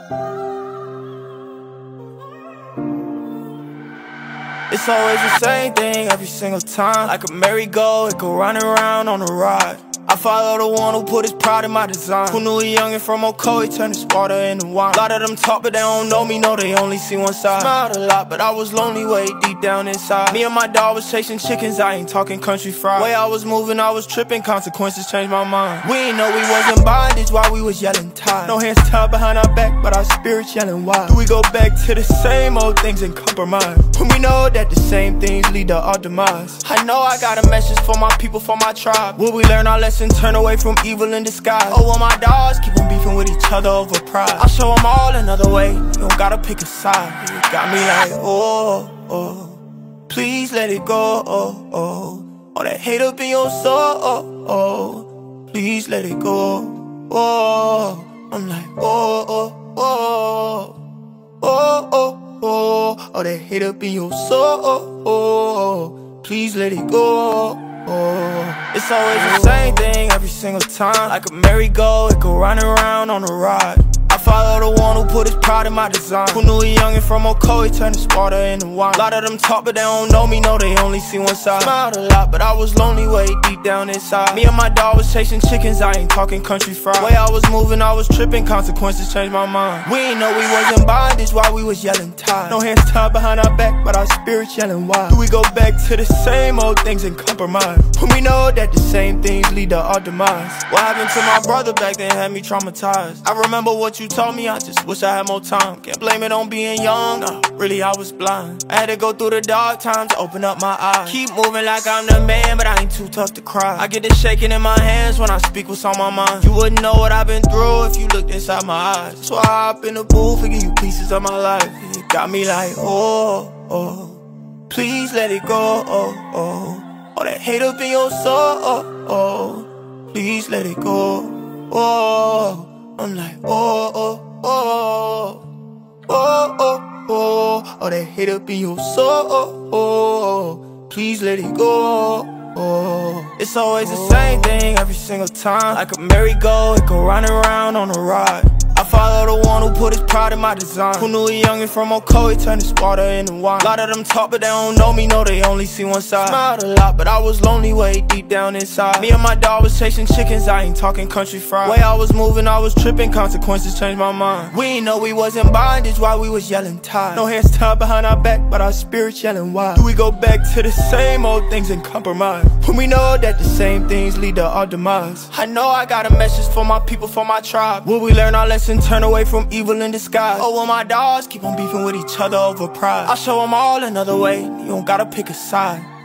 It's always the same thing every single time. Like a merry-go, it go round and round on a ride. I follow the one who put his pride in my design. Who knew a youngin' from Oco, he turned his water into wine. A lot of them talk, but they don't know me, no, they only see one side. Smiled a lot, but I was lonely way deep down inside. Me and my dog was chasing chickens, I ain't talking country fried. Way I was moving, I was tripping, consequences changed my mind. We ain't know we was in bondage while we was yelling tired. No hands tied behind our back, but our spirits yelling wild. Do we go back to the same old things and compromise? When we know that the same things lead to our demise. I know I got a message for my people, for my tribe. Will we learn our lesson, turn away from evil in disguise? Oh, well, my dogs keep on beefing with each other over pride. I'll show them all another way, you don't gotta pick a side. You got me like, oh, please let it go, all that hate up in your soul, please let it go, I'm like, all that hate up in your soul, please let it go. It's always the same thing every single time. Like a merry-go, it go round and round on a ride. I follow the one who put his pride in my design. Who knew a youngin' from Oco, he turned his water into wine. A lot of them talk, but they don't know me, no, they only see one side. Smiled a lot, but I was lonely way deep down inside. Me and my dog was chasing chickens, I ain't talking country fried. Way I was moving, I was tripping, consequences changed my mind. We ain't know we was in bondage while we was yelling tired. No hands tied behind our back, but our spirits yelling wild. Do we go back to the same old things and compromise? When we know that the same things lead to our demise. What happened to my brother back then had me traumatized. I remember what you told me, I just wish I had more time. Can't blame it on being young, no, really I was blind. I had to go through the dark times to open up my eyes. Keep moving like I'm the man, but I ain't too tough to cry. I get the shaking in my hands when I speak what's on my mind. You wouldn't know what I've been through if you looked inside my eyes. So I hop in the booth and give you pieces of my life. It got me like, please let it go, all that hate up in your soul, please let it go, I'm like, all that hate up in your soul, please let it go. It's always the same thing every single time. Like a merry-go, it go round and round on a ride. I follow the one who put his pride in my design. Who knew a youngin' from Oco, he turned his water into wine. A lot of them talk, but they don't know me, no, they only see one side. Smiled a lot, but I was lonely way deep down inside. Me and my dog was chasing chickens, I ain't talking country fried. Way I was moving, I was tripping, consequences changed my mind. We ain't know we was in bondage while we was yelling tired. No hands tied behind our back, but our spirits yelling wild. Do we go back to the same old things and compromise? When we know that the same things lead to our demise. I know I got a message for my people, for my tribe. Will we learn our lesson, turn away from evil in disguise? Oh, well, my dogs keep on beefing with each other over pride. I'll show them all another way, you don't gotta pick a side.